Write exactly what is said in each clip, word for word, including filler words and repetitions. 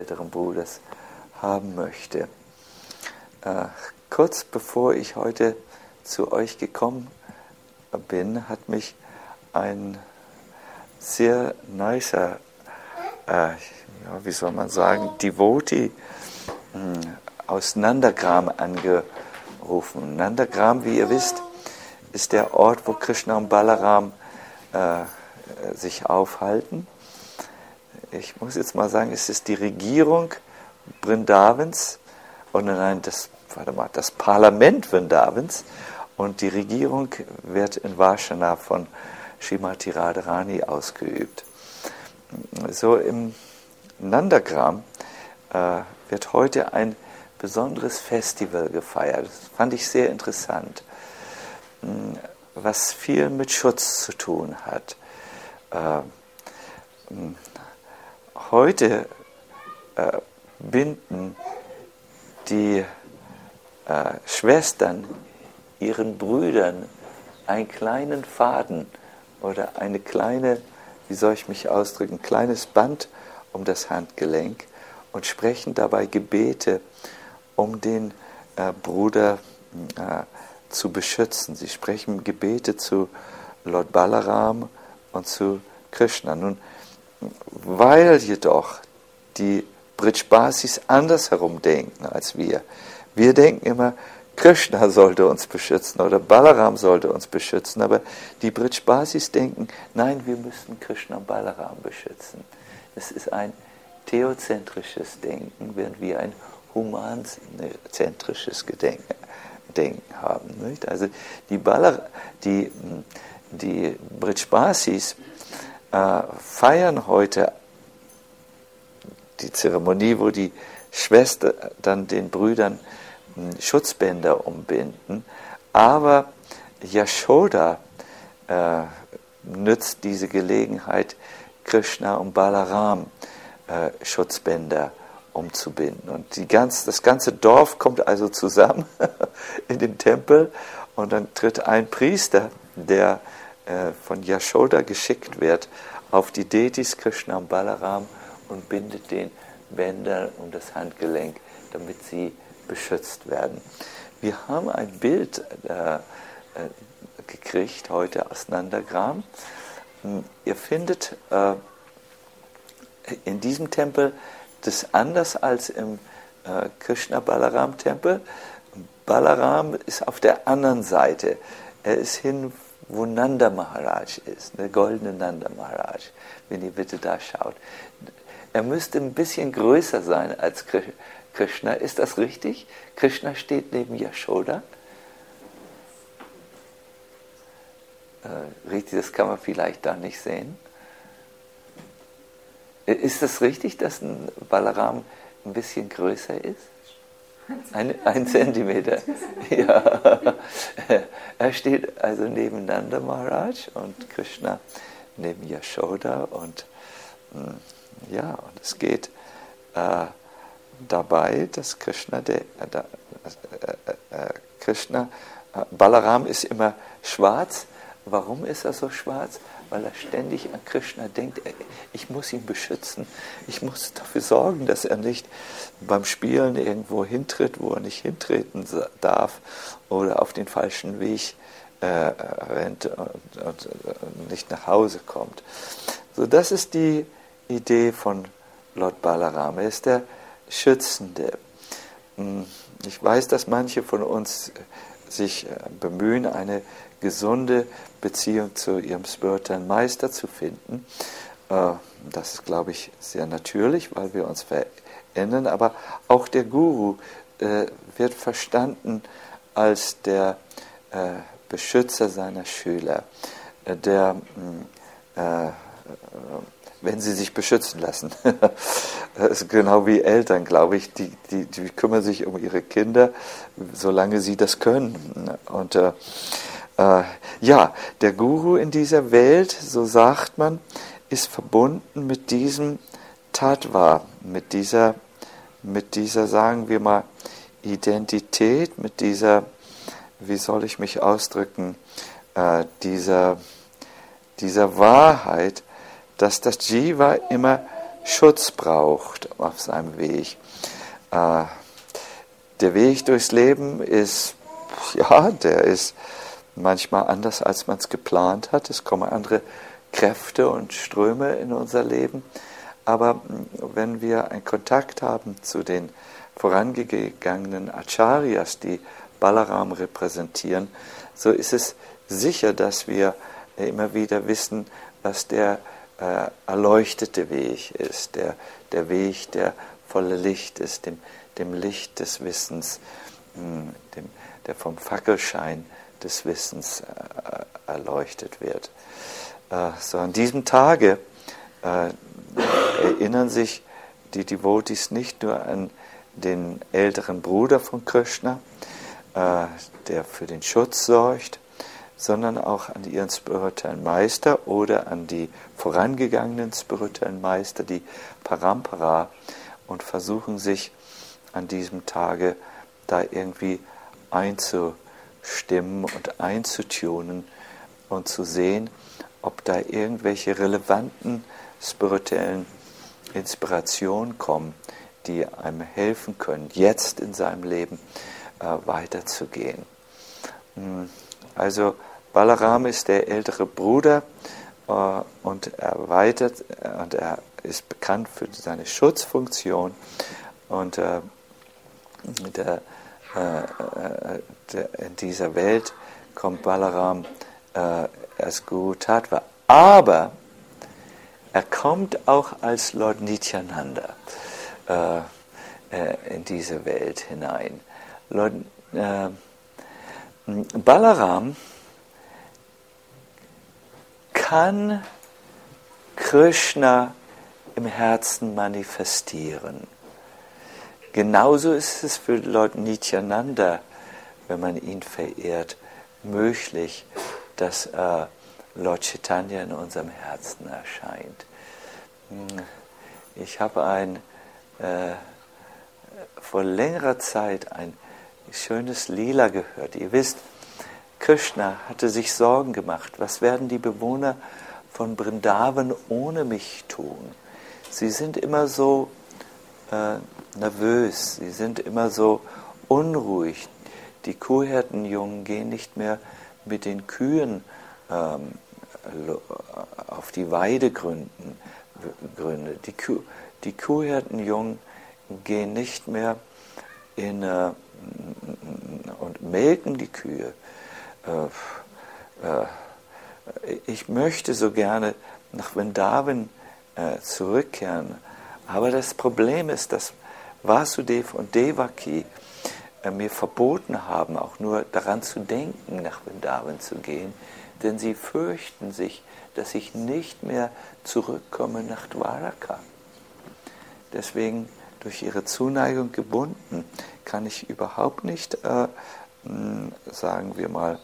älteren Bruders haben möchte. Äh, kurz bevor ich heute zu euch gekommen bin, hat mich ein sehr nicer, äh, ja, wie soll man sagen, Devotee mh, aus Nandagram angerufen. Nandagram, wie ihr wisst, ist der Ort, wo Krishna und Balaram äh, sich aufhalten. Ich muss jetzt mal sagen, es ist die Regierung Vrindavans, und nein, das, warte mal, das Parlament Vrindavans, und die Regierung wird in Varshana von Srimati Radharani ausgeübt. So im Nandagram äh, wird heute ein besonderes Festival gefeiert. Das fand ich sehr interessant, was viel mit Schutz zu tun hat. Äh, heute äh, binden die äh, Schwestern ihren Brüdern einen kleinen Faden oder eine kleine, wie soll ich mich ausdrücken, ein kleines Band um das Handgelenk und sprechen dabei Gebete, um den äh, Bruder äh, zu beschützen. Sie sprechen Gebete zu Lord Balaram und zu Krishna. Nun, weil jedoch die Brijbasis andersherum denken als wir. Wir denken immer, Krishna sollte uns beschützen oder Balaram sollte uns beschützen, aber die Brijbasis denken, nein, wir müssen Krishna und Balaram beschützen. Es ist ein theozentrisches Denken, während wir ein humanzentrisches Gedenken, Denken haben. Nicht? Also die, Balar, die, die Brijbasis äh, feiern heute die Zeremonie, wo die Schwester dann den Brüdern Schutzbänder umbinden, aber Yashoda äh, nützt diese Gelegenheit, Krishna und Balaram äh, Schutzbänder umzubinden. Und die ganz, das ganze Dorf kommt also zusammen in den Tempel, und dann tritt ein Priester, der äh, von Yashoda geschickt wird, auf die Deities Krishna und Balaram und bindet den Bänder um das Handgelenk, damit sie beschützt werden. Wir haben ein Bild äh, äh, gekriegt heute aus Nandagram. Ihr findet äh, in diesem Tempel das anders als im äh, Krishna-Balaram-Tempel. Balaram ist auf der anderen Seite. Er ist hin, wo Nanda Maharaj ist, der goldene Nanda Maharaj, wenn ihr bitte da schaut. Er müsste ein bisschen größer sein als Krishna. Ist das richtig? Krishna steht neben Yashoda. Äh, richtig, das kann man vielleicht da nicht sehen. Ist das richtig, dass ein Balaram ein bisschen größer ist? Ein, ein Zentimeter. Ja. Er steht also neben Nanda Maharaj und Krishna neben Yashoda, und ja, und es geht äh, dabei, dass Krishna, der, äh, äh, äh, Krishna äh, Balaram ist immer schwarz. Warum ist er so schwarz? Weil er ständig an Krishna denkt, ich muss ihn beschützen, ich muss dafür sorgen, dass er nicht beim Spielen irgendwo hintritt, wo er nicht hintreten darf, oder auf den falschen Weg äh, rennt und, und, und nicht nach Hause kommt. So, das ist die Idee von Lord Balaram. Er ist der Schützende. Ich weiß, dass manche von uns sich bemühen, eine gesunde Beziehung zu ihrem spirituellen Meister zu finden. Das ist, glaube ich, sehr natürlich, weil wir uns verändern. Aber auch der Guru wird verstanden als der Beschützer seiner Schüler, der, wenn sie sich beschützen lassen. Das ist genau wie Eltern, glaube ich, die, die, die kümmern sich um ihre Kinder, solange sie das können. Und äh, äh, ja, der Guru in dieser Welt, so sagt man, ist verbunden mit diesem Tattva, mit dieser, mit dieser, sagen wir mal, Identität, mit dieser, wie soll ich mich ausdrücken, äh, dieser, dieser Wahrheit, dass das Jiva immer Schutz braucht auf seinem Weg. Äh, der Weg durchs Leben ist, ja, der ist manchmal anders, als man es geplant hat. Es kommen andere Kräfte und Ströme in unser Leben. Aber wenn wir einen Kontakt haben zu den vorangegangenen Acharyas, die Balaram repräsentieren, so ist es sicher, dass wir immer wieder wissen, was der äh, erleuchtete Weg ist, der, der Weg, der voller Licht ist, dem, dem Licht des Wissens, mh, dem, der vom Fackelschein des Wissens äh, erleuchtet wird. Äh, so an diesem Tage äh, erinnern sich die Devotees nicht nur an den älteren Bruder von Krishna, äh, der für den Schutz sorgt, sondern auch an ihren spirituellen Meister oder an die vorangegangenen spirituellen Meister, die Parampara, und versuchen sich an diesem Tage da irgendwie einzustimmen und einzutunen und zu sehen, ob da irgendwelche relevanten spirituellen Inspirationen kommen, die einem helfen können, jetzt in seinem Leben äh, weiterzugehen. Also Balaram ist der ältere Bruder äh, und er weitert, äh, und er ist bekannt für seine Schutzfunktion, und äh, der, äh, der, in dieser Welt kommt Balaram äh, als Guru Tattva, aber er kommt auch als Lord Nityananda äh, äh, in diese Welt hinein. Lord, äh, Balaram kann Krishna im Herzen manifestieren. Genauso ist es für Lord Nityananda, wenn man ihn verehrt, möglich, dass äh, Lord Chaitanya in unserem Herzen erscheint. Ich habe ein, äh, vor längerer Zeit ein schönes Lila gehört. Ihr wisst, Krishna hatte sich Sorgen gemacht. Was werden die Bewohner von Vrindavan ohne mich tun? Sie sind immer so äh, nervös, sie sind immer so unruhig. Die Kuhhirtenjungen gehen nicht mehr mit den Kühen ähm, auf die Weidegründe. Die, Kuh, die Kuhhirtenjungen gehen nicht mehr in, äh, und melken die Kühe. Äh, äh, ich möchte so gerne nach Vrindavan äh, zurückkehren, aber das Problem ist, dass Vasudev und Devaki äh, mir verboten haben, auch nur daran zu denken, nach Vrindavan zu gehen, denn sie fürchten sich, dass ich nicht mehr zurückkomme nach Dwaraka. Deswegen, durch ihre Zuneigung gebunden, kann ich überhaupt nicht, äh, mh, sagen wir mal,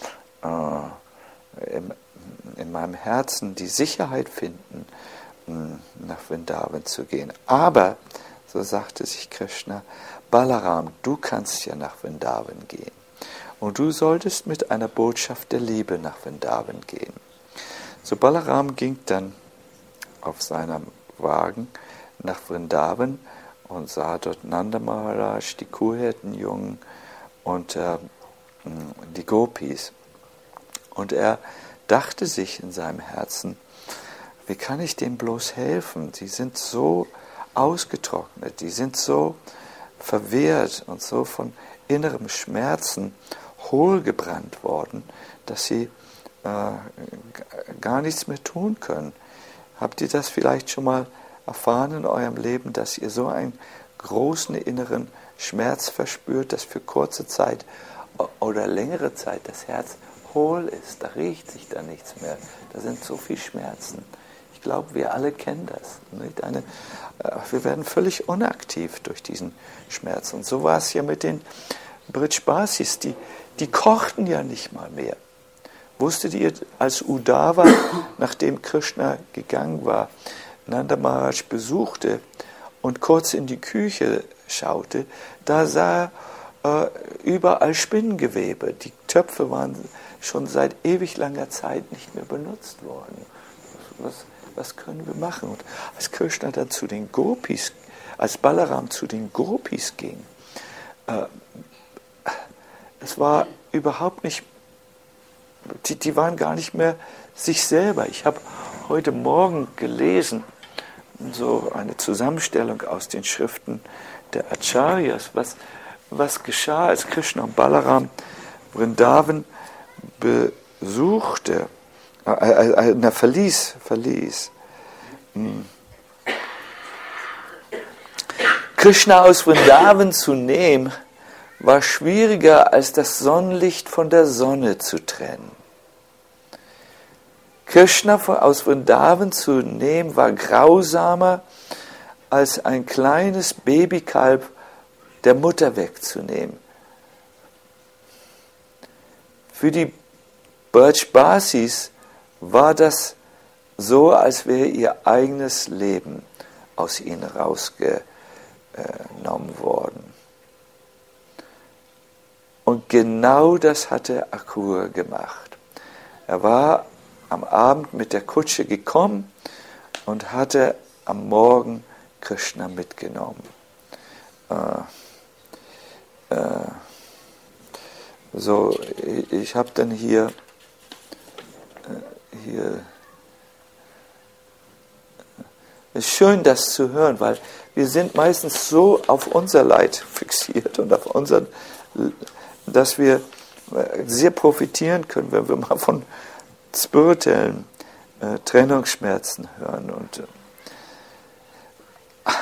äh, im, in meinem Herzen die Sicherheit finden, mh, nach Vrindavan zu gehen. Aber, so sagte sich Krishna, Balaram, du kannst ja nach Vrindavan gehen. Und du solltest mit einer Botschaft der Liebe nach Vrindavan gehen. So Balaram ging dann auf seinem Wagen nach Vrindavan und sah dort Nanda Maharaj, die Kuhhirtenjungen und äh, die Gopis. Und er dachte sich in seinem Herzen, wie kann ich dem bloß helfen? Die sind so ausgetrocknet, die sind so verwehrt und so von innerem Schmerzen hohlgebrannt worden, dass sie äh, gar nichts mehr tun können. Habt ihr das vielleicht schon mal erfahren in eurem Leben, dass ihr so einen großen inneren Schmerz verspürt, dass für kurze Zeit oder längere Zeit das Herz hohl ist, da riecht sich da nichts mehr, da sind so viele Schmerzen. Ich glaube, wir alle kennen das. Nicht? Eine, äh, wir werden völlig unaktiv durch diesen Schmerz. Und so war es ja mit den Brijbasis, die, die kochten ja nicht mal mehr. Wusstet ihr, als Uddhava, nachdem Krishna gegangen war, Nanda Maharaj besuchte und kurz in die Küche schaute, da sah er äh, überall Spinnengewebe. Die Töpfe waren schon seit ewig langer Zeit nicht mehr benutzt worden. Was, was können wir machen? Und als Krishna dann zu den Gopis, als Balaram zu den Gopis ging, äh, es war überhaupt nicht, die, die waren gar nicht mehr sich selber. Ich habe heute Morgen gelesen, so eine Zusammenstellung aus den Schriften der Acharyas, was, was geschah, als Krishna und Balaram Vrindavan besuchte, äh, äh, äh, verließ, verließ. Hm. Krishna aus Vrindavan zu nehmen, war schwieriger als das Sonnenlicht von der Sonne zu trennen. Krishna aus Vrindavan zu nehmen, war grausamer als ein kleines Babykalb der Mutter wegzunehmen. Für die Brajbasis war das so, als wäre ihr eigenes Leben aus ihnen rausgenommen worden. Und genau das hatte Akrura gemacht. Er war am Abend mit der Kutsche gekommen und hatte am Morgen Krishna mitgenommen. Äh, äh, so, ich, ich habe dann hier, äh, hier, es ist schön, das zu hören, weil wir sind meistens so auf unser Leid fixiert und auf unseren, dass wir sehr profitieren können, wenn wir mal von spirituellen äh, Trennungsschmerzen hören. Und äh,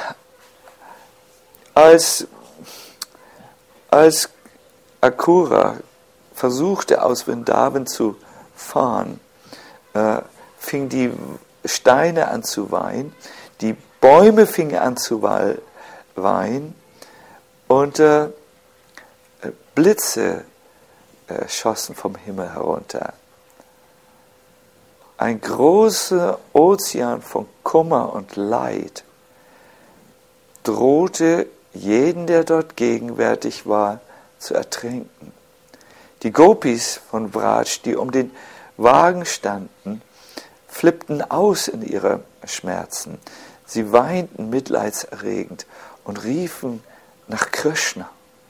als, als Akrura versuchte, aus Vrindavan zu fahren, äh, fing die Steine an zu weinen, die Bäume fingen an zu weinen und äh, Blitze äh, schossen vom Himmel herunter. Ein großer Ozean von Kummer und Leid drohte jeden, der dort gegenwärtig war, zu ertrinken. Die Gopis von Vraj, die um den Wagen standen, flippten aus in ihre Schmerzen. Sie weinten mitleidserregend und riefen nach Krishna.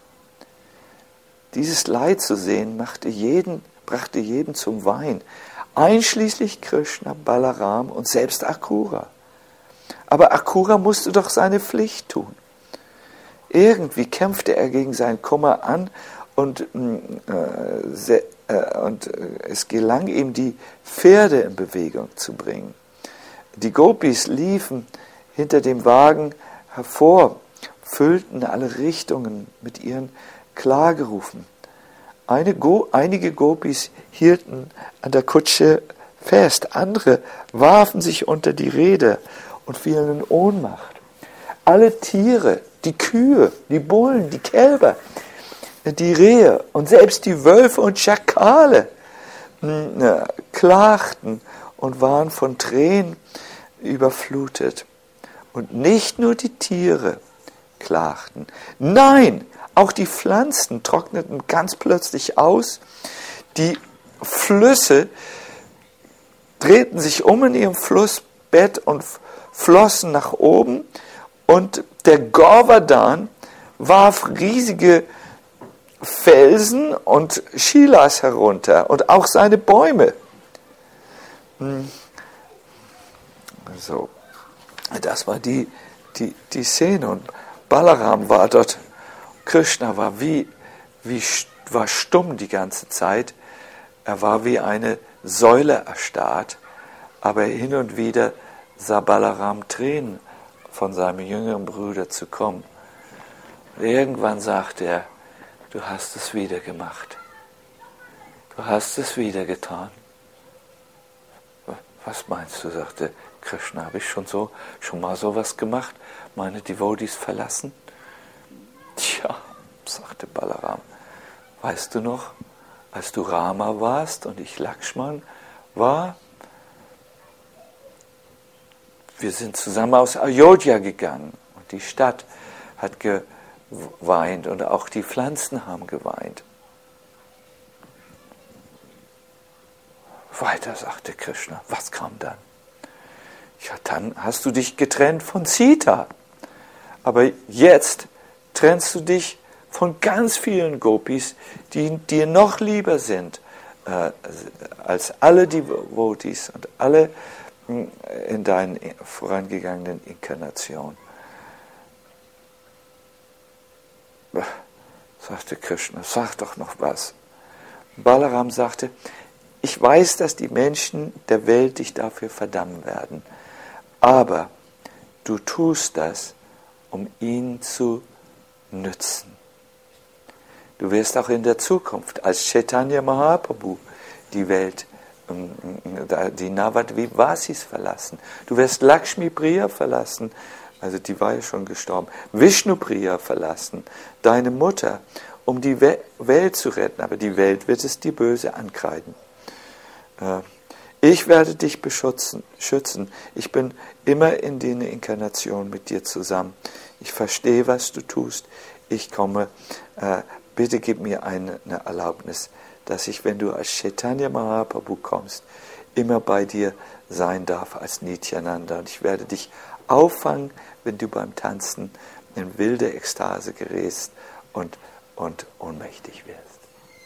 Dieses Leid zu sehen, machte jeden, brachte jeden zum Weinen, einschließlich Krishna, Balaram und selbst Akrura. Aber Akrura musste doch seine Pflicht tun. Irgendwie kämpfte er gegen seinen Kummer an und, äh, se, äh, und äh, es gelang ihm, die Pferde in Bewegung zu bringen. Die Gopis liefen hinter dem Wagen hervor, füllten alle Richtungen mit ihren Klagerufen. Eine Go, einige Gopis hielten an der Kutsche fest, andere warfen sich unter die Räder und fielen in Ohnmacht. Alle Tiere, die Kühe, die Bullen, die Kälber, die Rehe und selbst die Wölfe und Schakale mh, klagten und waren von Tränen überflutet. Und nicht nur die Tiere klagten. Nein, auch die Pflanzen trockneten ganz plötzlich aus. Die Flüsse drehten sich um in ihrem Flussbett und flossen nach oben. Und der Govardhan warf riesige Felsen und Shilas herunter und auch seine Bäume. So, das war die, die, die Szene. Und Balaram war dort. Krishna war wie, wie war stumm die ganze Zeit. Er war wie eine Säule erstarrt, aber hin und wieder sah Balaram Tränen von seinem jüngeren Bruder zu kommen. Irgendwann sagte er, du hast es wieder gemacht. Du hast es wieder getan. Was meinst du, sagte Krishna, habe ich schon so, schon mal sowas gemacht? Meine Devotees verlassen? Tja, sagte Balaram, weißt du noch, als du Rama warst und ich Lakshman war? Wir sind zusammen aus Ayodhya gegangen und die Stadt hat geweint und auch die Pflanzen haben geweint. Weiter, sagte Krishna, was kam dann? Ja, dann hast du dich getrennt von Sita. Aber jetzt trennst du dich von ganz vielen Gopis, die dir noch lieber sind äh, als alle Devotees und alle in deinen vorangegangenen Inkarnationen. Sagte Krishna, sag doch noch was. Balaram sagte, ich weiß, dass die Menschen der Welt dich dafür verdammen werden, aber du tust das, um ihnen zu nützen. Du wirst auch in der Zukunft als Chaitanya Mahaprabhu die Welt, die Navadvipasis verlassen. Du wirst Lakshmi Priya verlassen, also die war ja schon gestorben, Vishnu Priya verlassen, deine Mutter, um die Welt zu retten, aber die Welt wird es dir böse ankreiden. Ich werde dich beschützen, schützen. Ich bin immer in den Inkarnationen mit dir zusammen. Ich verstehe, was du tust. Ich komme, äh, bitte gib mir eine, eine Erlaubnis, dass ich, wenn du als Chaitanya Mahaprabhu kommst, immer bei dir sein darf als Nityananda. Und ich werde dich auffangen, wenn du beim Tanzen in wilde Ekstase gerätst und, und ohnmächtig wirst.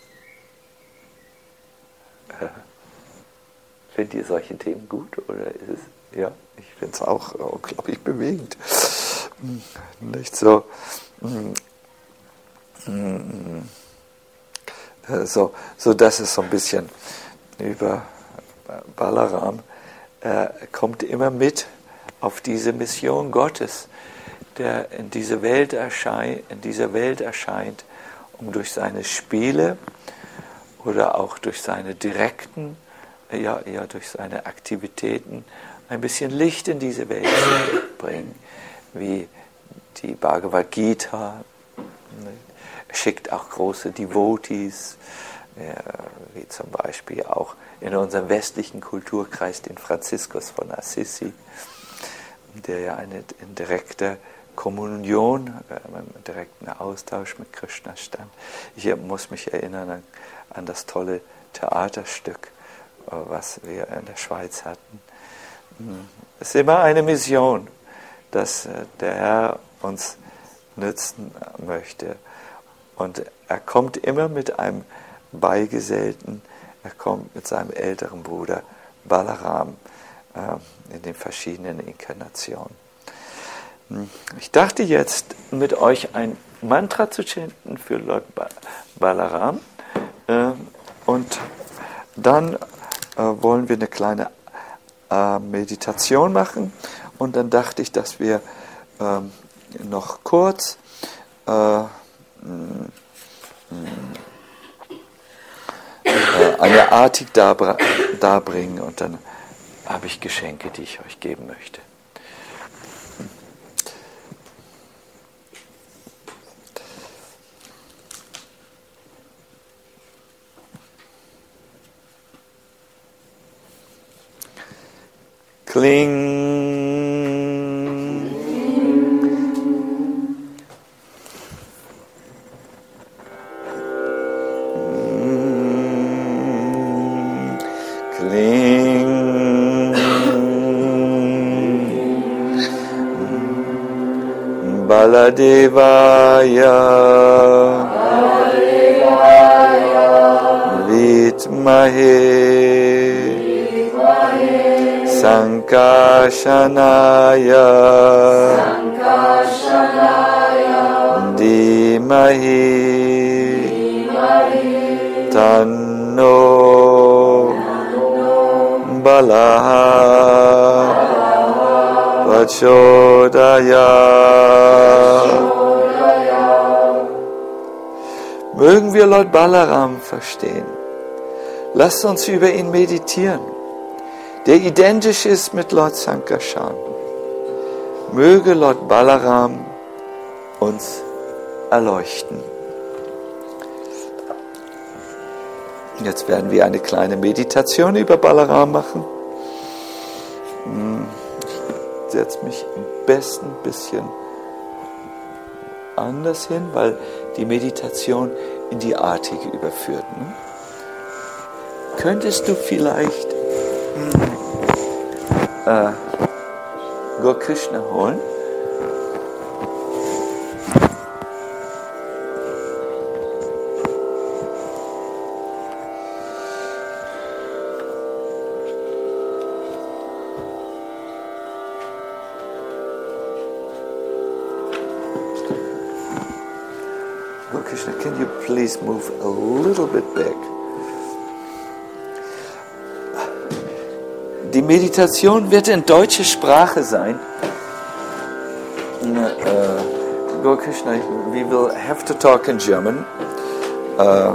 Äh, findet ihr solche Themen gut? Oder ist es, ja, ich finde es auch unglaublich bewegend. Nicht so... So, so dass es so ein bisschen über Balaram äh, kommt immer mit auf diese Mission Gottes, der in diese Welt erscheint, in dieser Welt erscheint, um durch seine Spiele oder auch durch seine direkten, ja, ja durch seine Aktivitäten ein bisschen Licht in diese Welt zu bringen, wie die Bhagavad Gita. Er schickt auch große Devotees, wie zum Beispiel auch in unserem westlichen Kulturkreis den Franziskus von Assisi, der ja eine, in direkter Kommunion, im direkten Austausch mit Krishna stand. Ich muss mich erinnern an, an das tolle Theaterstück, was wir in der Schweiz hatten. Es ist immer eine Mission, dass der Herr uns nützen möchte. Und er kommt immer mit einem Beigesellten, er kommt mit seinem älteren Bruder Balaram äh, in den verschiedenen Inkarnationen. Ich dachte jetzt, mit euch ein Mantra zu chanten für Lord Balaram äh, und dann äh, wollen wir eine kleine äh, Meditation machen und dann dachte ich, dass wir äh, noch kurz äh, eine Artik darbringen und dann habe ich Geschenke, die ich euch geben möchte. Kling. Baladevaya, Vitmahe, Sankashanaya, Dhimahi, Tanno Balaha Prachodaya. Mögen wir Lord Balaram verstehen. Lasst uns über ihn meditieren, der identisch ist mit Lord Sankarshan. Möge Lord Balaram uns erleuchten. Jetzt werden wir eine kleine Meditation über Balaram machen. Ich setze mich am besten ein bisschen anders hin, weil die Meditation in die Artik überführt. Ne? Könntest du vielleicht äh, Gurkrishna holen. Gurkrishna, can you please move a little bit back? Die Meditation wird in deutscher Sprache sein. Uh, Gurkrishna, we will have to talk in German. Uh,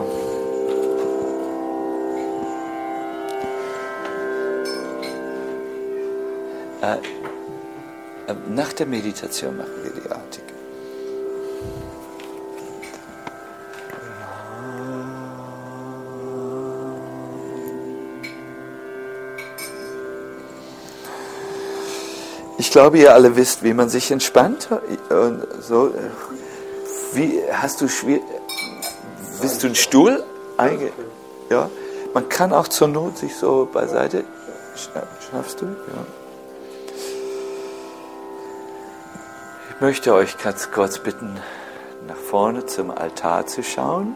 uh, nach der Meditation machen wir die Artikel. Ich glaube, ihr alle wisst, wie man sich entspannt. Und so, wie hast du schwer? Bist du einen Stuhl? Einge ja. Man kann auch zur Not sich so beiseite. Schaffst du? Ja. Ich möchte euch ganz kurz bitten, nach vorne zum Altar zu schauen.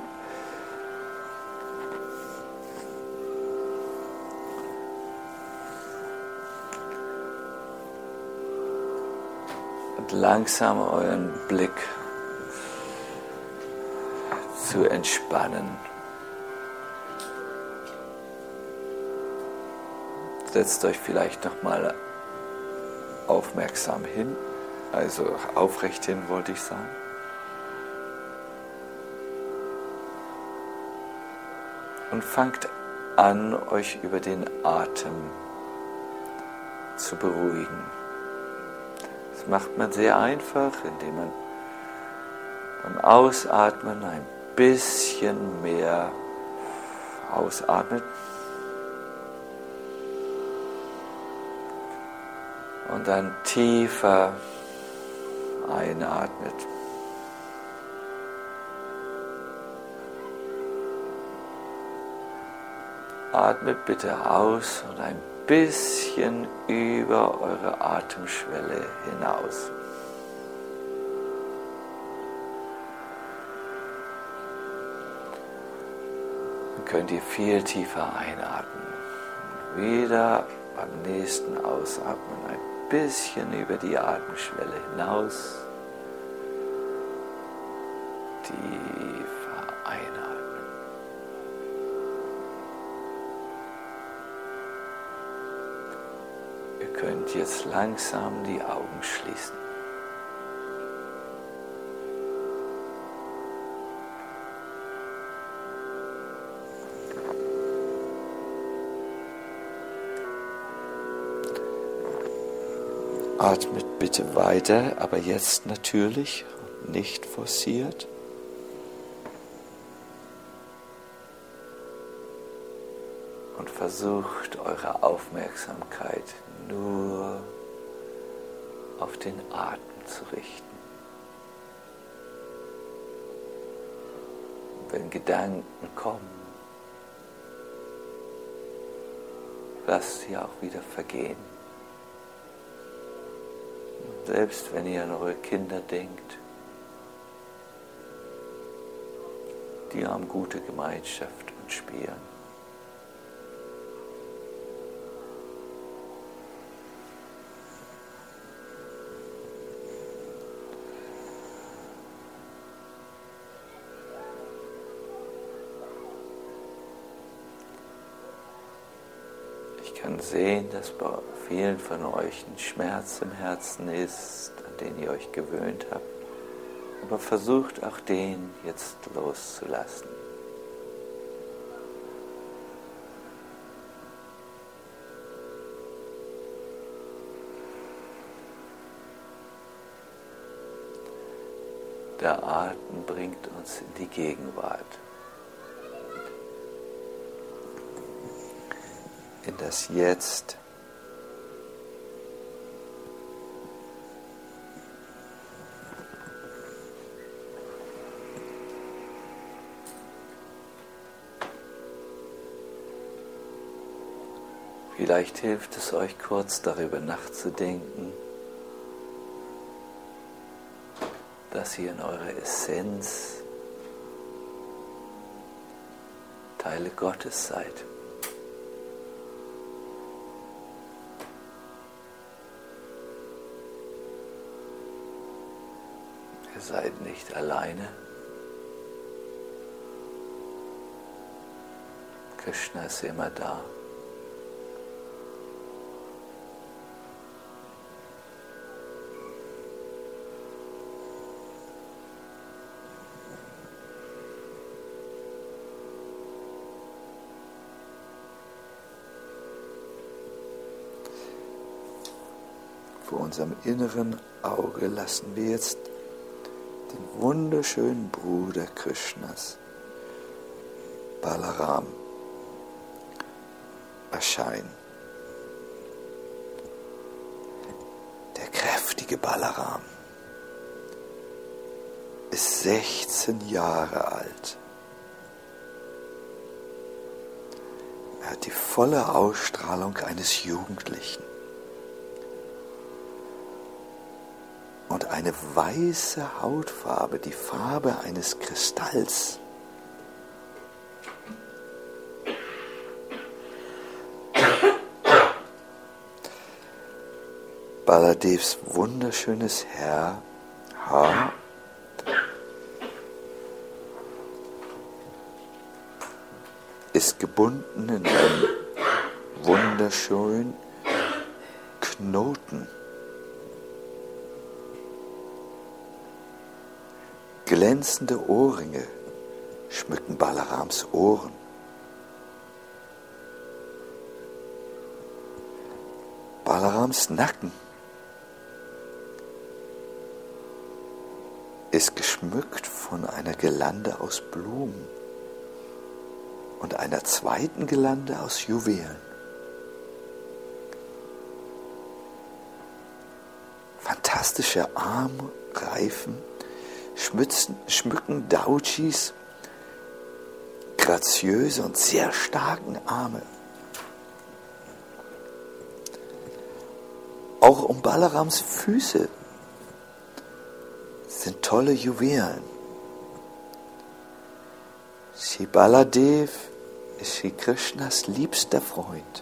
Langsam euren Blick zu entspannen. Setzt euch vielleicht noch mal aufmerksam hin, also aufrecht hin, wollte ich sagen. Und fangt an, euch über den Atem zu beruhigen. Das macht man sehr einfach, indem man beim Ausatmen ein bisschen mehr ausatmet und dann tiefer einatmet. Atmet bitte aus und ein bisschen über eure Atemschwelle hinaus. Dann könnt ihr viel tiefer einatmen. Wieder beim nächsten Ausatmen ein bisschen über die Atemschwelle hinaus. Tiefer einatmen. Ihr könnt jetzt langsam die Augen schließen. Atmet bitte weiter, aber jetzt natürlich, nicht forciert. Und versucht eure Aufmerksamkeit nur auf den Atem zu richten. Wenn Gedanken kommen, lasst sie auch wieder vergehen. Selbst wenn ihr an eure Kinder denkt, die haben gute Gemeinschaft und spielen. Ich kann sehen, dass bei vielen von euch ein Schmerz im Herzen ist, an den ihr euch gewöhnt habt. Aber versucht auch den jetzt loszulassen. Der Atem bringt uns in die Gegenwart. In das Jetzt. Vielleicht hilft es euch kurz darüber nachzudenken, dass ihr in eurer Essenz Teile Gottes seid. Ihr seid nicht alleine. Krishna ist immer da. Vor unserem inneren Auge lassen wir jetzt den wunderschönen Bruder Krishnas, Balaram, erscheinen. Der kräftige Balaram ist sechzehn Jahre alt. Er hat die volle Ausstrahlung eines Jugendlichen und eine weiße Hautfarbe, die Farbe eines Kristalls. Baladevs wunderschönes Haar, Haar ist gebunden in einen wunderschönen Knoten. Glänzende Ohrringe schmücken Balarams Ohren. Balarams Nacken ist geschmückt von einer Girlande aus Blumen und einer zweiten Girlande aus Juwelen. Fantastische Armreifen schmützen, schmücken Dauchis graziöse und sehr starken Arme. Auch um Balarams Füße sind tolle Juwelen. Shri Baladev ist Shri Krishnas liebster Freund.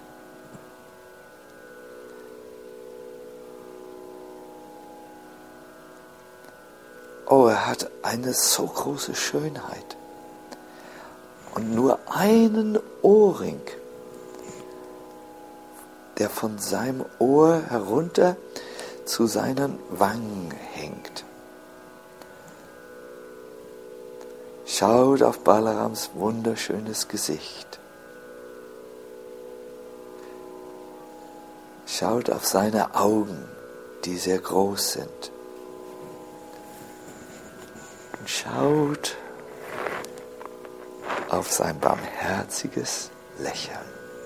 Oh, er hat eine so große Schönheit und nur einen Ohrring, der von seinem Ohr herunter zu seinen Wangen hängt. Schaut auf Balarams wunderschönes Gesicht. Schaut auf seine Augen, die sehr groß sind. Und schaut auf sein barmherziges Lächeln.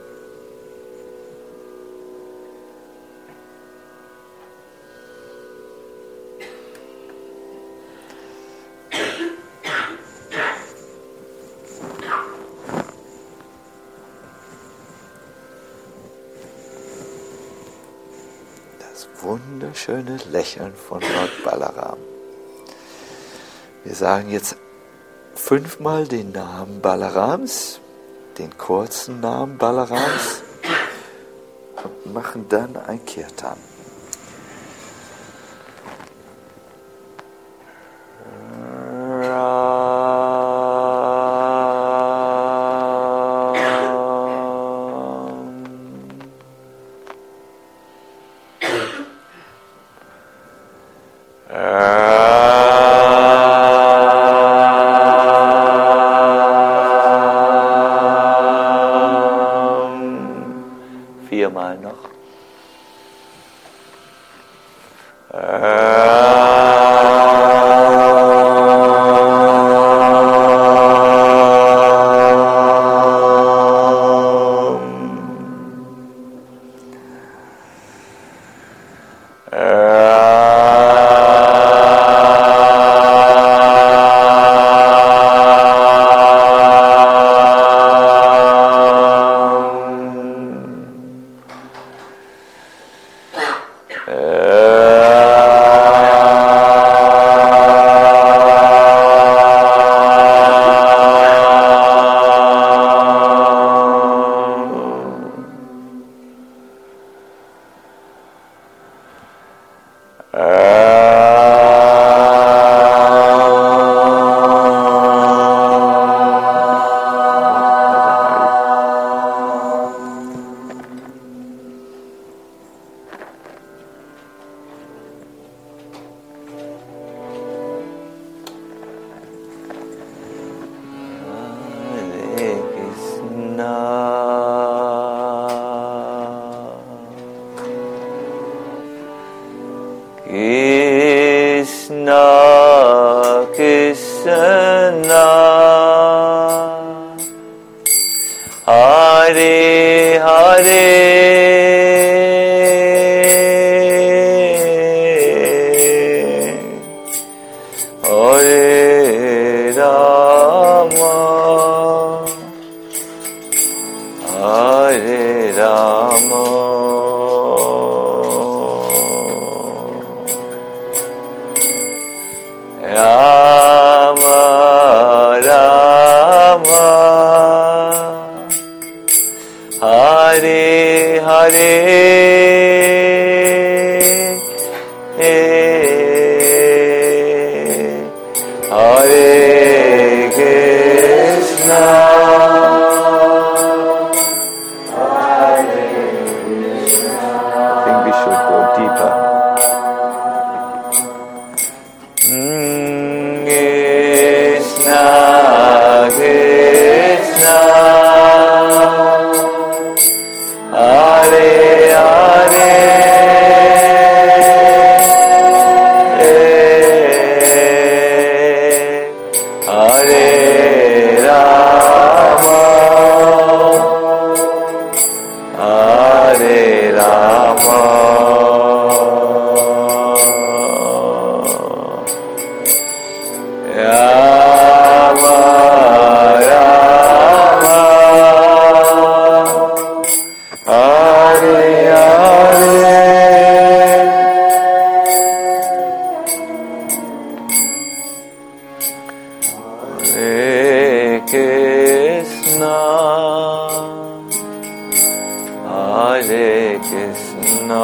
Wunderschöne Lächeln von Lord Balaram. Wir sagen jetzt fünfmal den Namen Balarams, den kurzen Namen Balarams und machen dann ein Kirtan. Viermal noch. Krishna, Hare Hare, Hare Rama, Hare Rama, Rama Rama, Hare Hare, Hare Krishna, Hare Krishna. I think we should go deeper. Krishna, Krishna, Hare Hare, Hare Rama, Hare Rama, Rama Rama, Hare Hare, Hare Krishna, Hare Krishna,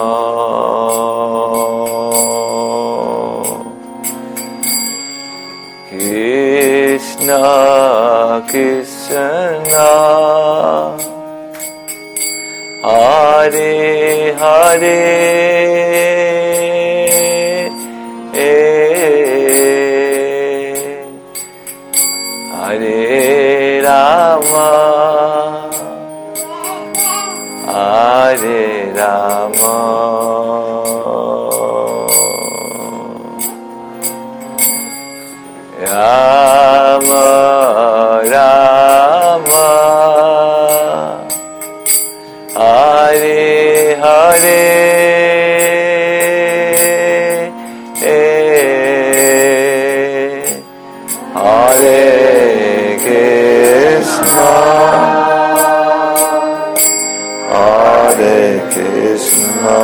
Krishna Krishna, Hare Hare, Hare Rama, Hare Rama, Rama Rama, Hare Hare, Hare Krishna, Hare Krishna,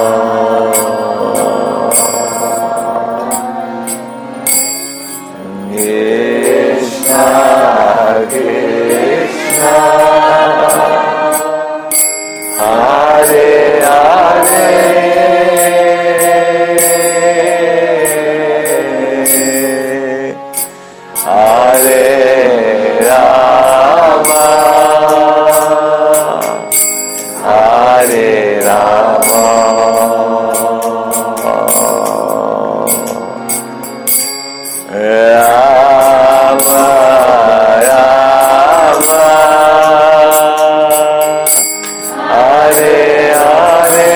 Krishna Krishna, Hare Hare, Hare Rama, Hare Rama, Rama Rama, Hare Hare,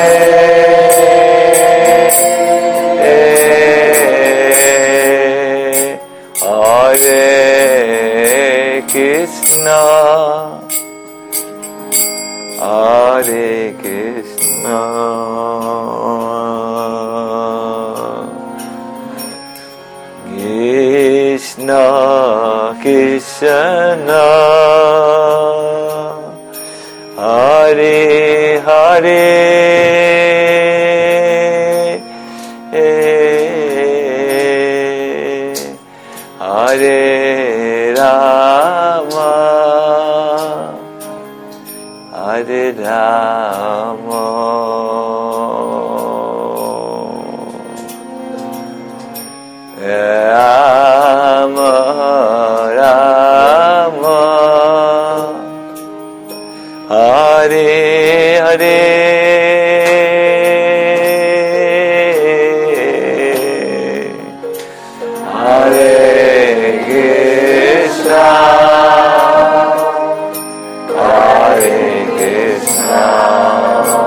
Hare Krishna, Hare Krishna, Krishna Krishna, Hare Hare, Hare Rama, Hare Rama, Rama Rama, Hare Hare, Hare Krishna, Hare Krishna,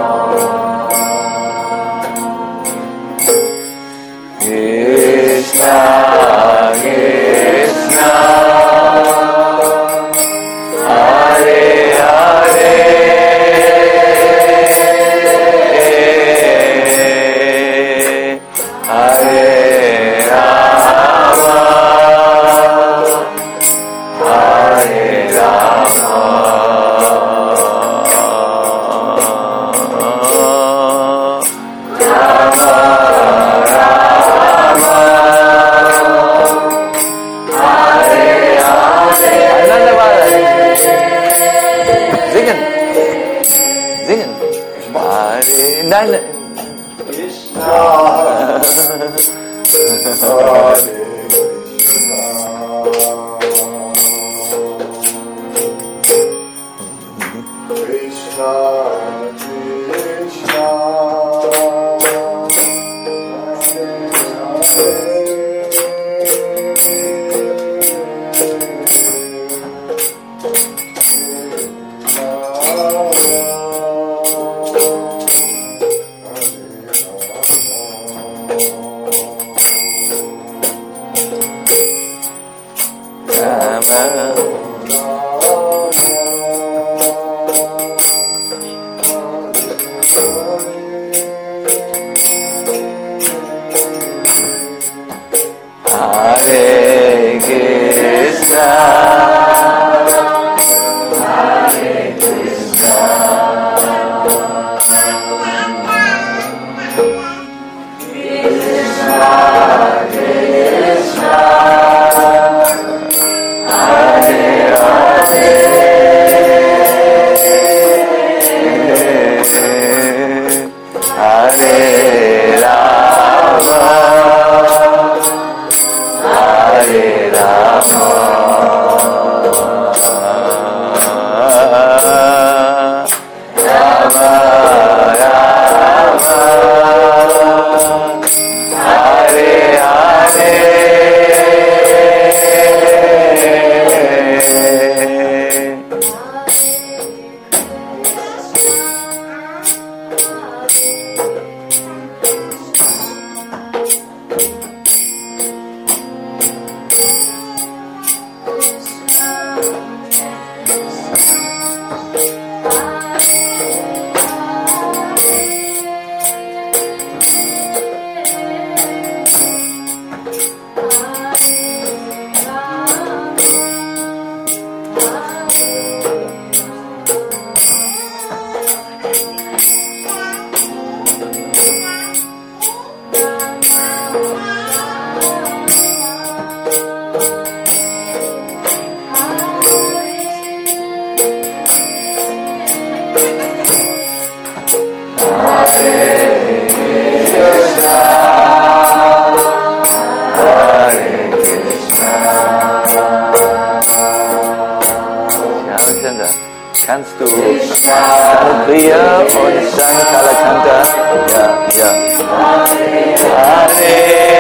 kannst du Sanupriya und Sankalakanta, ja, ja. Hare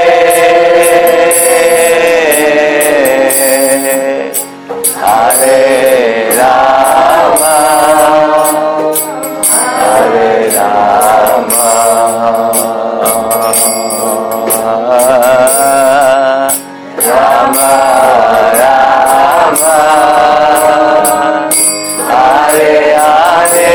Hare Rama, Hare Rama, Rama Rama, Hare Hare.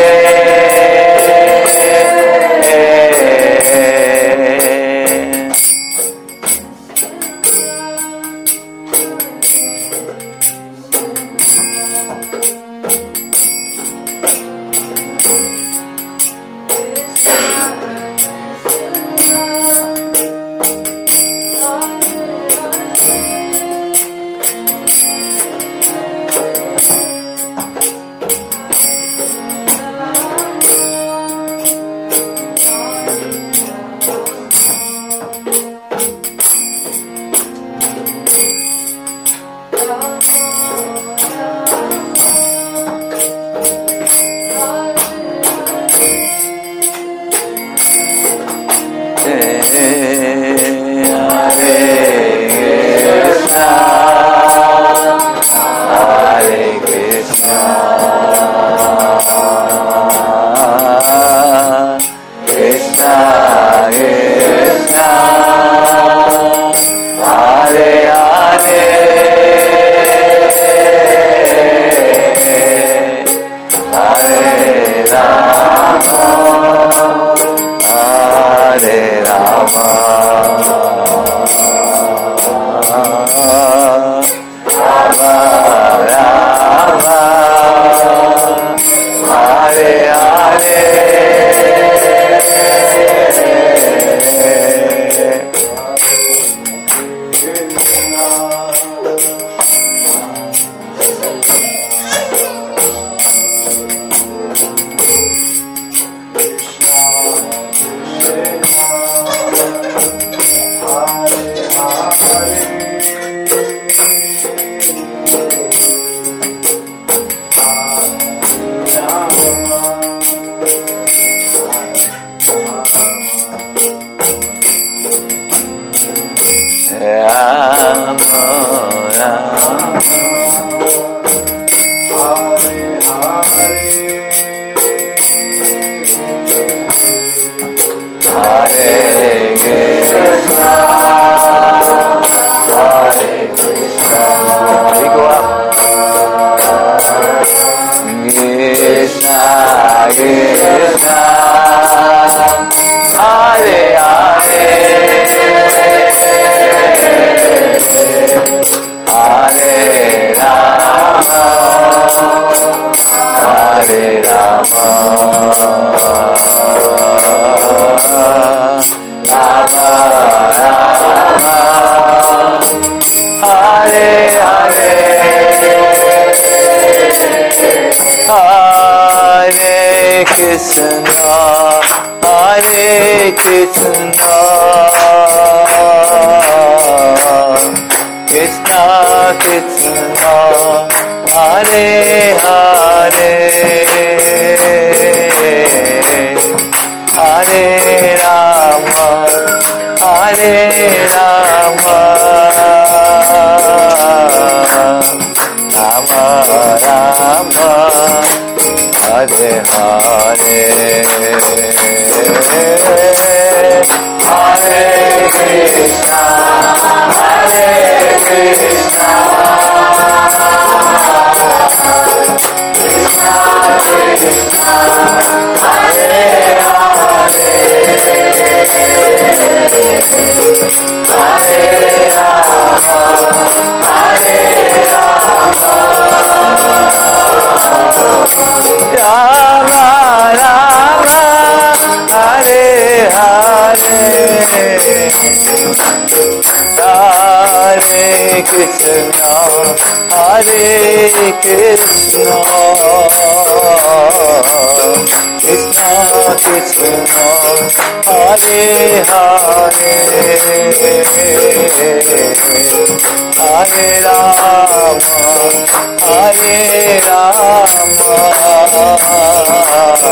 Hare Rama, Hare Rama,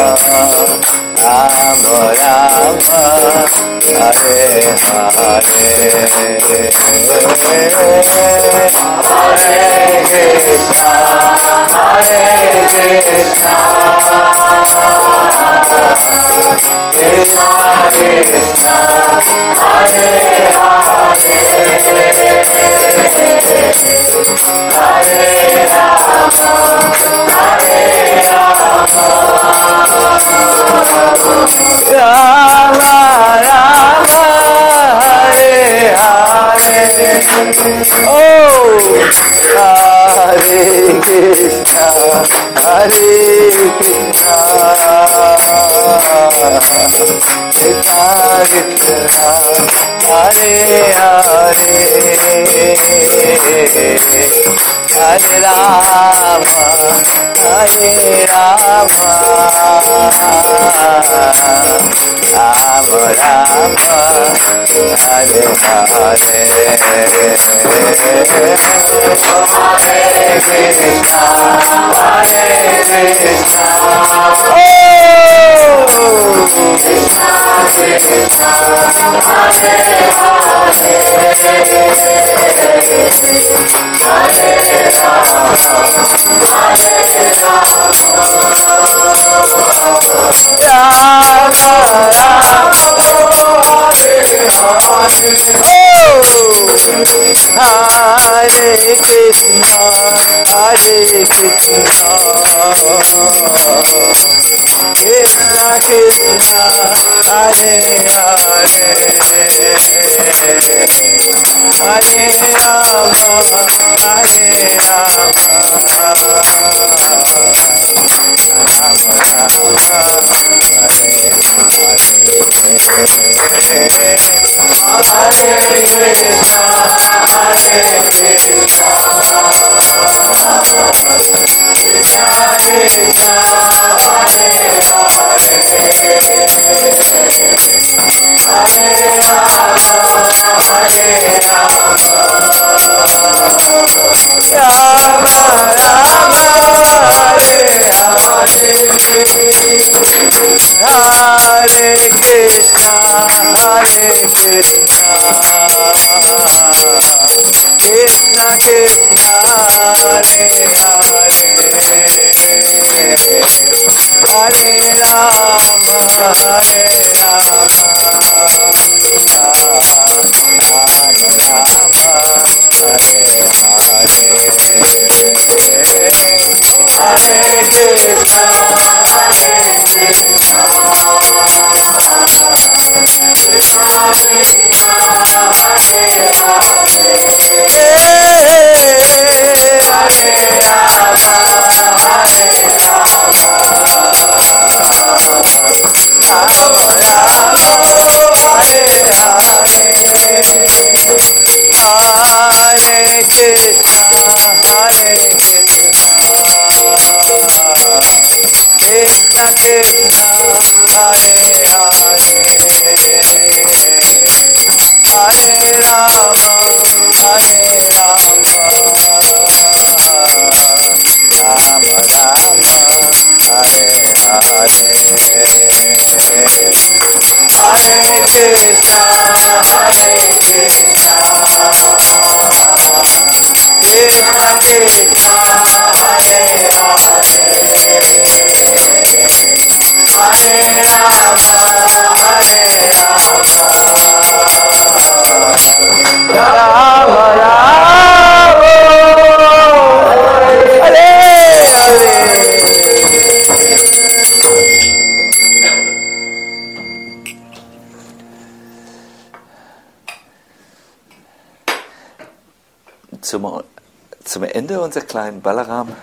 Zum, zum Ende unserer kleinen Balaram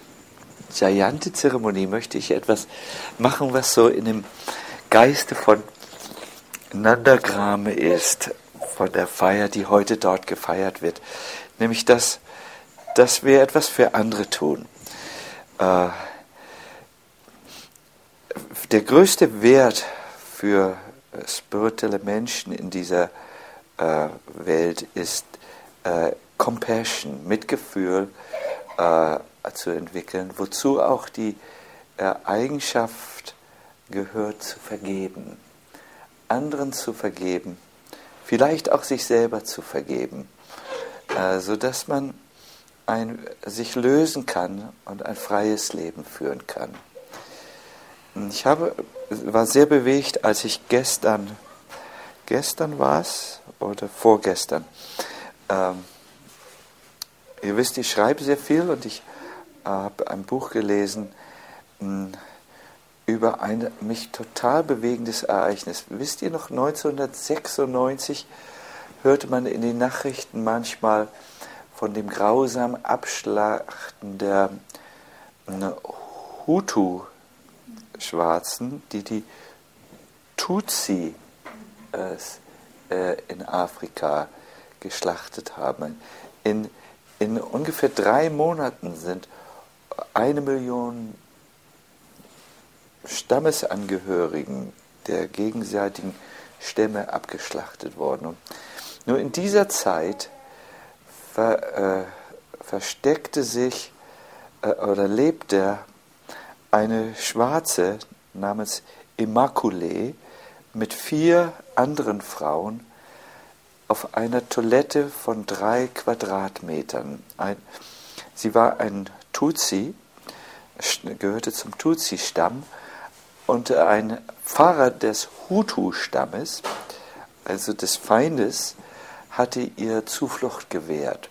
Jayanti-Zeremonie möchte ich etwas machen, was so in dem Geiste von Nandagrame ist, von der Feier, die heute dort gefeiert wird. Nämlich, dass, dass wir etwas für andere tun. Äh, der größte Wert für spirituelle Menschen in dieser äh, Welt ist äh, Compassion, Mitgefühl äh, zu entwickeln, wozu auch die äh, Eigenschaft gehört zu vergeben, anderen zu vergeben, vielleicht auch sich selber zu vergeben, äh, sodass man ein, sich lösen kann und ein freies Leben führen kann. Ich habe, war sehr bewegt, als ich gestern, gestern war es, oder vorgestern, ähm, ihr wisst, ich schreibe sehr viel und ich habe ein Buch gelesen mh, über ein mich total bewegendes Ereignis. Wisst ihr noch, neunzehnhundertsechsundneunzig hörte man in den Nachrichten manchmal von dem grausamen Abschlachten der äh, Hutu-Schwarzen, die die Tutsi äh, äh, in Afrika geschlachtet haben. In, in ungefähr drei Monaten sind eine Million Stammesangehörigen der gegenseitigen Stämme abgeschlachtet worden. Und nur in dieser Zeit ver, äh, versteckte sich äh, oder lebte eine Schwarze namens Immaculée mit vier anderen Frauen auf einer Toilette von drei Quadratmetern. Ein, sie war ein Tutsi, gehörte zum Tutsi-Stamm, und ein Pfarrer des Hutu-Stammes, also des Feindes, hatte ihr Zuflucht gewährt.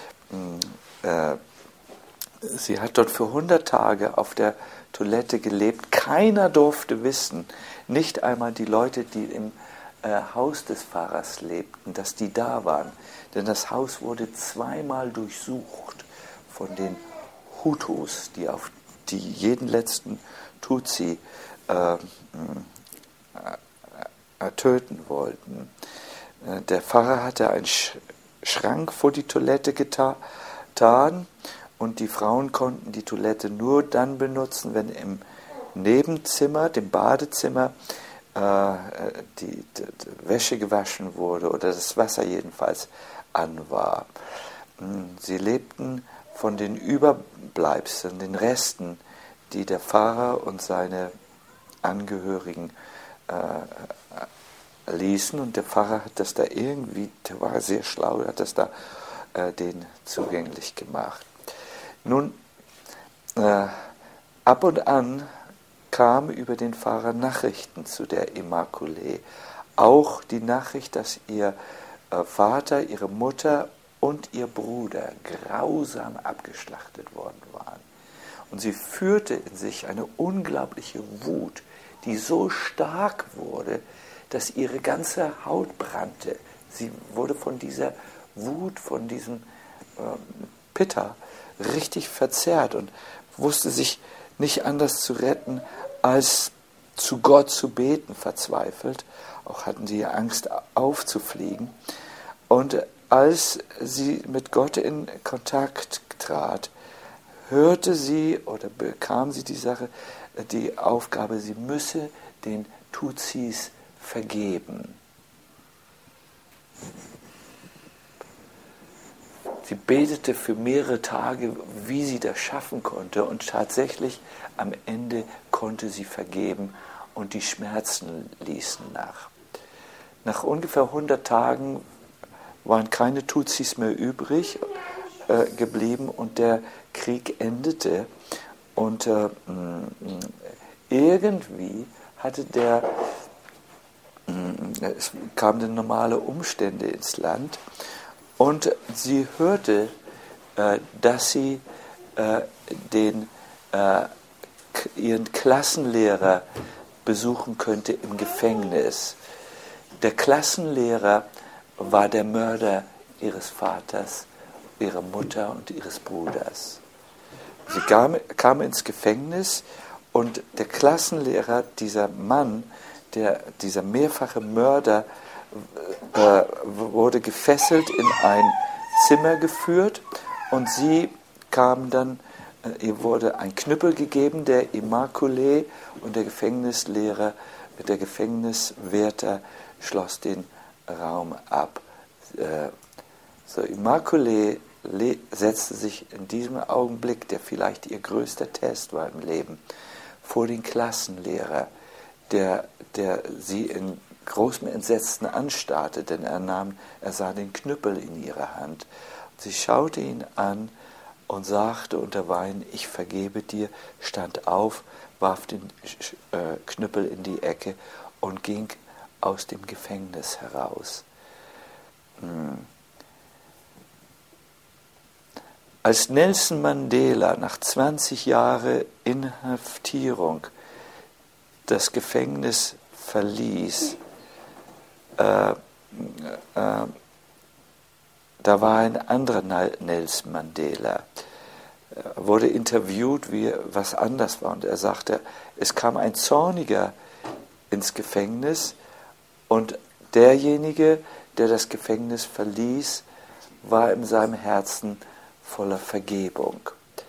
Sie hat dort für hundert Tage auf der Toilette gelebt. Keiner durfte wissen, nicht einmal die Leute, die im äh, Haus des Pfarrers lebten, dass die da waren. Denn das Haus wurde zweimal durchsucht von den Hutus, die auf die jeden letzten Tutsi äh, äh, äh, töten wollten. Äh, der Pfarrer hatte einen Sch- Schrank vor die Toilette geta- getan und die Frauen konnten die Toilette nur dann benutzen, wenn im Nebenzimmer, dem Badezimmer, äh, die, die, die Wäsche gewaschen wurde oder das Wasser jedenfalls an war. Sie lebten von den Überbleibseln, den Resten, die der Pfarrer und seine Angehörigen äh, ließen. Und der Pfarrer hat das da irgendwie, der war sehr schlau, hat das da äh, denen zugänglich gemacht. Nun, äh, ab und an kamen über den Pfarrer Nachrichten zu der Immaculée. Auch die Nachricht, dass ihr äh, Vater, ihre Mutter und ihr Bruder grausam abgeschlachtet worden waren. Und sie führte in sich eine unglaubliche Wut, die so stark wurde, dass ihre ganze Haut brannte. Sie wurde von dieser Wut, von diesem äh, Pitter richtig verzerrt und wusste sich nicht anders zu retten, als zu Gott zu beten, verzweifelt. Auch hatten sie Angst aufzufliegen. Und als sie mit Gott in Kontakt trat, hörte sie oder bekam sie die Sache, die Aufgabe, sie müsse den Tutsis vergeben. Sie betete für mehrere Tage, wie sie das schaffen konnte, und tatsächlich am Ende konnte sie vergeben und die Schmerzen ließen nach. Nach ungefähr hundert Tagen waren keine Tutsis mehr übrig äh, geblieben und der Krieg endete. Und äh, irgendwie hatte der, äh, es kamen dann normale Umstände ins Land und sie hörte, äh, dass sie äh, den, äh, ihren Klassenlehrer besuchen könnte im Gefängnis. Der Klassenlehrer war der Mörder ihres Vaters, ihrer Mutter und ihres Bruders. Sie kam, kam ins Gefängnis und der Klassenlehrer, dieser Mann, der, dieser mehrfache Mörder, äh, wurde gefesselt in ein Zimmer geführt und sie kam dann, äh, ihr wurde ein Knüppel gegeben, der Immaculée, und der Gefängnislehrer, der Gefängniswärter schloss den Raum ab. Äh, so, Immaculée setzte sich in diesem Augenblick, der vielleicht ihr größter Test war im Leben, vor den Klassenlehrer der, der sie in großem Entsetzen anstarrte, denn er, nahm, er sah den Knüppel in ihrer Hand. Sie schaute ihn an und sagte unter Weinen, ich vergebe dir, stand auf, warf den äh, Knüppel in die Ecke und ging aus dem Gefängnis heraus. Hm. Als Nelson Mandela nach zwanzig Jahren Inhaftierung das Gefängnis verließ, äh, äh, da war ein anderer Nelson Mandela. Er wurde interviewt, wie was anders war, und er sagte, es kam ein Zorniger ins Gefängnis und derjenige, der das Gefängnis verließ, war in seinem Herzen voller Vergebung.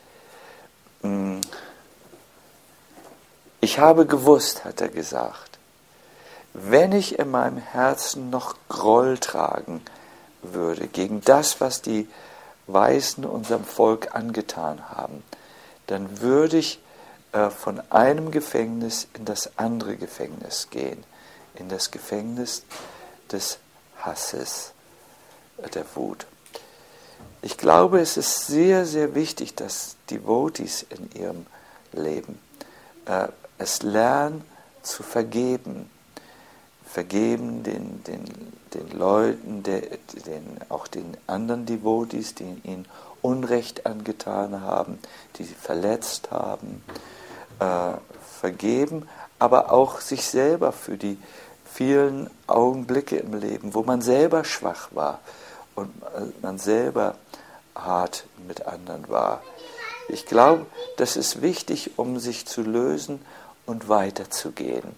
Ich habe gewusst, hat er gesagt, wenn ich in meinem Herzen noch Groll tragen würde gegen das, was die Weißen unserem Volk angetan haben, dann würde ich äh, von einem Gefängnis in das andere Gefängnis gehen, in das Gefängnis des Hasses, äh, der Wut. Ich glaube, es ist sehr, sehr wichtig, dass Devotees in ihrem Leben äh, es lernen zu vergeben. Vergeben den, den, den Leuten, der, den, auch den anderen Devotees, die ihnen Unrecht angetan haben, die sie verletzt haben. Äh, vergeben, aber auch sich selber für die vielen Augenblicke im Leben, wo man selber schwach war und man selber hart mit anderen war. Ich glaube, das ist wichtig, um sich zu lösen und weiterzugehen.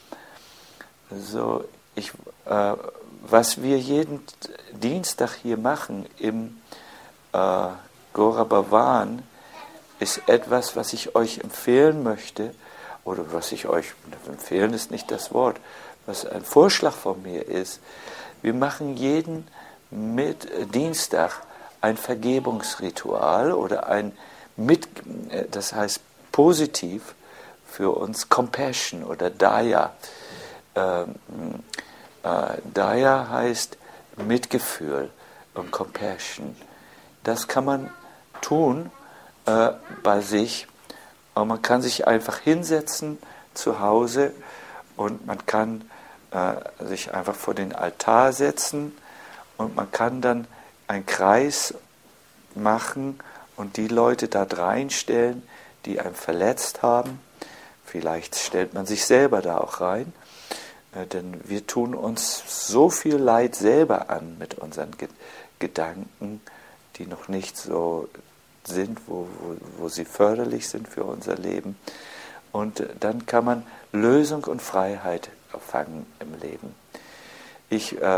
Also ich, äh, was wir jeden Dienstag hier machen im äh, Gora Bhavan, ist etwas, was ich euch empfehlen möchte, oder was ich euch, empfehlen ist nicht das Wort, was ein Vorschlag von mir ist. Wir machen jeden mit Dienstag ein Vergebungsritual oder ein mit, das heißt positiv für uns Compassion oder Daya. Ähm, äh, Daya heißt Mitgefühl und Compassion. Das kann man tun äh, bei sich, und man kann sich einfach hinsetzen zu Hause und man kann äh, sich einfach vor den Altar setzen und man kann dann einen Kreis machen und die Leute da reinstellen, die einen verletzt haben. Vielleicht stellt man sich selber da auch rein, äh, denn wir tun uns so viel Leid selber an mit unseren Ge- Gedanken, die noch nicht so sind, wo, wo, wo sie förderlich sind für unser Leben. Und äh, dann kann man Lösung und Freiheit erfangen im Leben. Ich äh,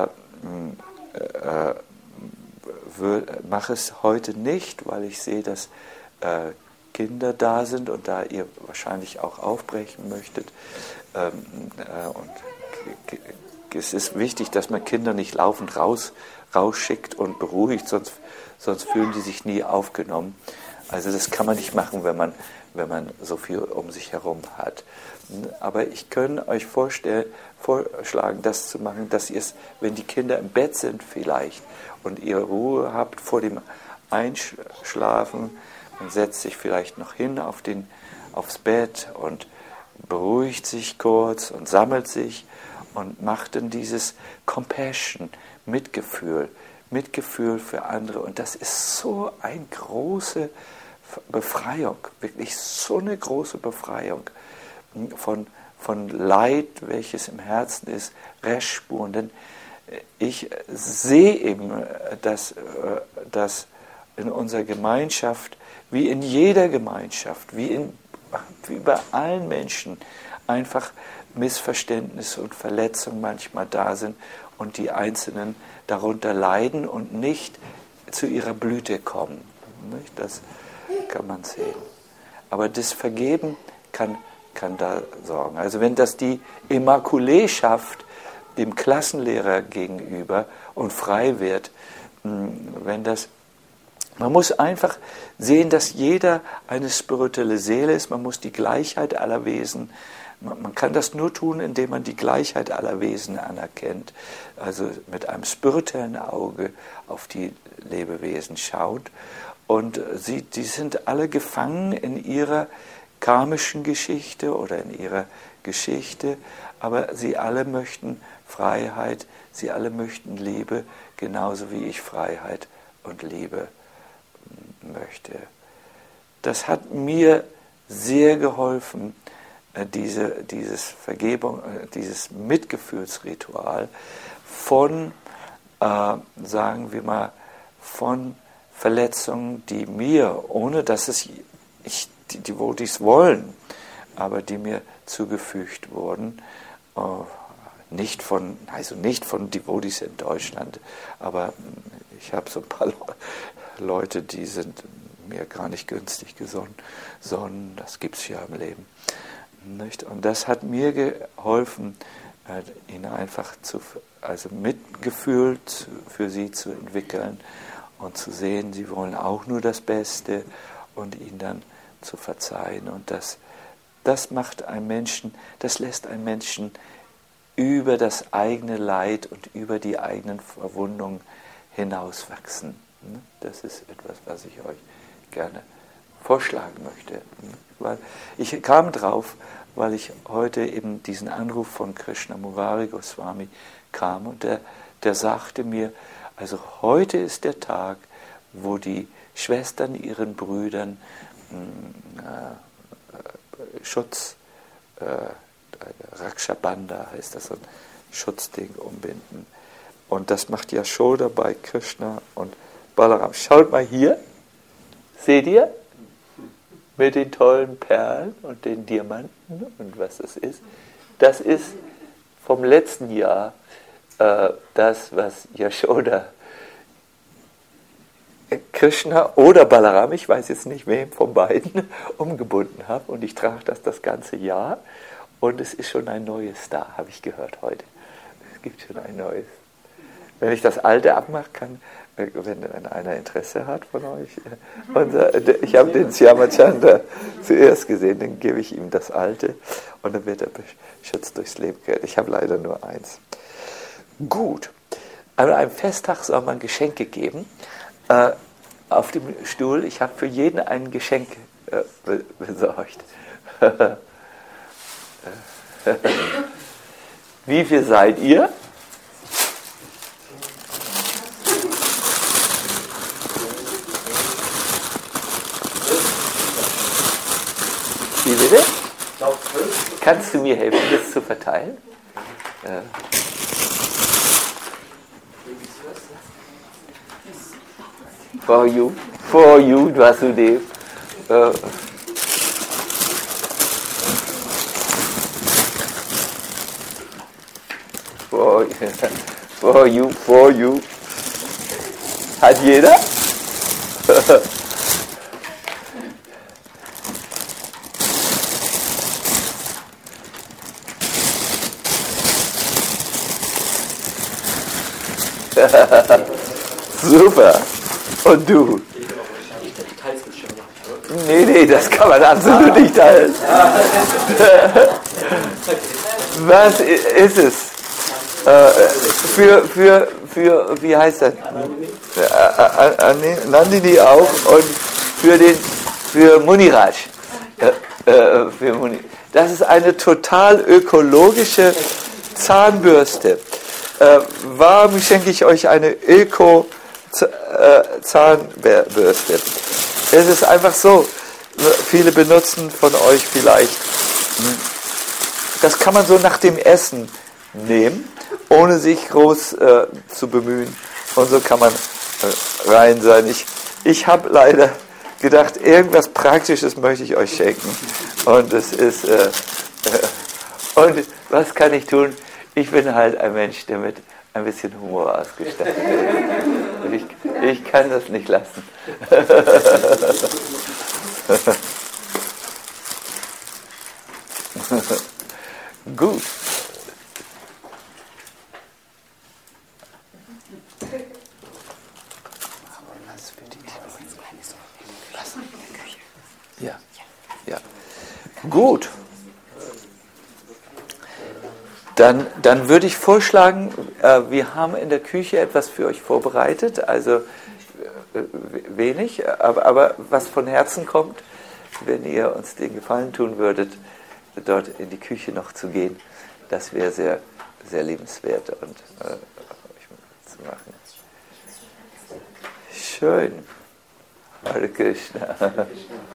äh, mache es heute nicht, weil ich sehe, dass äh, Kinder da sind und da ihr wahrscheinlich auch aufbrechen möchtet. Ähm, äh, und es ist wichtig, dass man Kinder nicht laufend raus, rausschickt und beruhigt, sonst, sonst fühlen die sich nie aufgenommen. Also das kann man nicht machen, wenn man, wenn man so viel um sich herum hat. Aber ich kann euch vorstellen, vorschlagen, das zu machen, dass ihr es, wenn die Kinder im Bett sind vielleicht und ihr Ruhe habt vor dem Einschlafen, man setzt sich vielleicht noch hin auf den, aufs Bett und beruhigt sich kurz und sammelt sich und macht dann dieses Compassion, Mitgefühl, Mitgefühl für andere. Und das ist so eine große Befreiung, wirklich so eine große Befreiung von, von Leid, welches im Herzen ist, Restspuren. Denn ich sehe eben, dass, dass in unserer Gemeinschaft, wie in jeder Gemeinschaft, wie, in, wie bei allen Menschen, einfach Missverständnisse und Verletzungen manchmal da sind und die Einzelnen darunter leiden und nicht zu ihrer Blüte kommen. Das kann man sehen. Aber das Vergeben kann, kann da sorgen. Also wenn das die Immaculée schafft, dem Klassenlehrer gegenüber und frei wird, wenn das, man muss einfach sehen, dass jeder eine spirituelle Seele ist, man muss die Gleichheit aller Wesen Man kann das nur tun, indem man die Gleichheit aller Wesen anerkennt, also mit einem spirituellen Auge auf die Lebewesen schaut. Und sie, die sind alle gefangen in ihrer karmischen Geschichte oder in ihrer Geschichte, aber sie alle möchten Freiheit, sie alle möchten Liebe, genauso wie ich Freiheit und Liebe möchte. Das hat mir sehr geholfen, diese, dieses Vergebung, dieses Mitgefühlsritual von, äh, sagen wir mal, von Verletzungen, die mir, ohne dass es ich, die Devotees wollen, aber die mir zugefügt wurden, äh, nicht von, also nicht von Devotees in Deutschland, aber ich habe so ein paar Leute, die sind mir gar nicht günstig gesonnen, sondern das gibt es ja im Leben. Nicht? Und das hat mir geholfen, äh, ihnen einfach zu, also Mitgefühl zu, für sie zu entwickeln und zu sehen, sie wollen auch nur das Beste und ihnen dann zu verzeihen. Und das, das macht einen Menschen, das lässt einen Menschen über das eigene Leid und über die eigenen Verwundungen hinauswachsen. Das ist etwas, was ich euch gerne vorschlagen möchte. Weil ich kam drauf, weil ich heute eben diesen Anruf von Krishna Murari Goswami kam und der, der sagte mir, also heute ist der Tag, wo die Schwestern ihren Brüdern äh, Schutz, äh, Rakshabandha heißt das, so ein Schutzding umbinden. Und das macht Yashoda bei Krishna und Balaram. Schaut mal hier, seht ihr? Mit den tollen Perlen und den Diamanten und was das ist. Das ist vom letzten Jahr äh, das, was Yashoda Krishna oder Balaram, ich weiß jetzt nicht wem von beiden, umgebunden hat. Und ich trage das das ganze Jahr. Und es ist schon ein neues da, habe ich gehört heute. Es gibt schon ein neues. Wenn ich das alte abmache, kann, wenn, wenn einer Interesse hat von euch, unser, ich habe den Syamachandra zuerst gesehen, dann gebe ich ihm das alte und dann wird er beschützt durchs Leben gehört. Ich habe leider nur eins. Gut, an einem Festtag soll man Geschenke geben. Äh, auf dem Stuhl, ich habe für jeden ein Geschenk äh, besorgt. Wie viel seid ihr? Wie bitte? Kannst du mir helfen, das zu verteilen? Ja. For you, for you, Vasudev. Uh, for, for you, for you. Hat jeder? Super. Und du? Nee, nee, das kann man absolut nicht teilen. Was ist es? Äh, für, für, für, wie heißt das? Nandini auch und für den, für Muniraj. Äh, äh, für Muni. Das ist eine total ökologische Zahnbürste. Äh, warum schenke ich euch eine Öko Zahnbürste? Es ist einfach so, viele benutzen von euch vielleicht, das kann man so nach dem Essen nehmen, ohne sich groß äh, zu bemühen, und so kann man äh, rein sein. Ich, ich habe leider gedacht, irgendwas Praktisches möchte ich euch schenken, und es ist äh, äh, und was kann ich tun? Ich bin halt ein Mensch, der mit ein bisschen Humor ausgestattet ist. Und ich, ich kann das nicht lassen. Gut. Ja, ja. Gut. Dann, dann würde ich vorschlagen, äh, wir haben in der Küche etwas für euch vorbereitet, also äh, wenig, aber, aber was von Herzen kommt, wenn ihr uns den Gefallen tun würdet, dort in die Küche noch zu gehen, das wäre sehr, sehr liebenswert und äh, euch zu machen. Schön. Hare Krishna.